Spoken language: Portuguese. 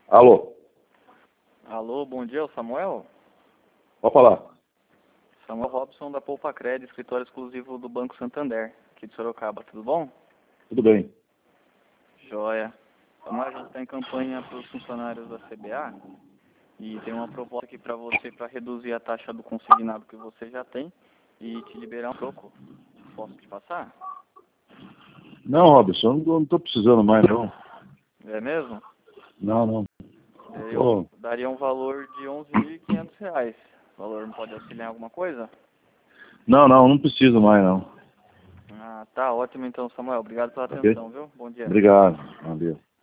Alô, Alô, bom dia, o Samuel? pode falar. Samuel Robson da Poupa Cred, escritório exclusivo do Banco Santander, aqui de Sorocaba, tudo bom? Tudo bem. Joia. Samuel, a gente está em campanha para os funcionários da CBA e tem uma proposta aqui para você para reduzir a taxa do consignado que você já tem e te liberar um troco. Posso te passar? Não, Robson, eu não estou precisando mais, não. É mesmo? Não. Eu daria um valor de R$ 11.500. O valor não pode auxiliar em alguma coisa? Não preciso mais, não. Ah, tá ótimo então, Samuel. Obrigado pela Ok? atenção, viu? Bom dia. Obrigado. Valeu.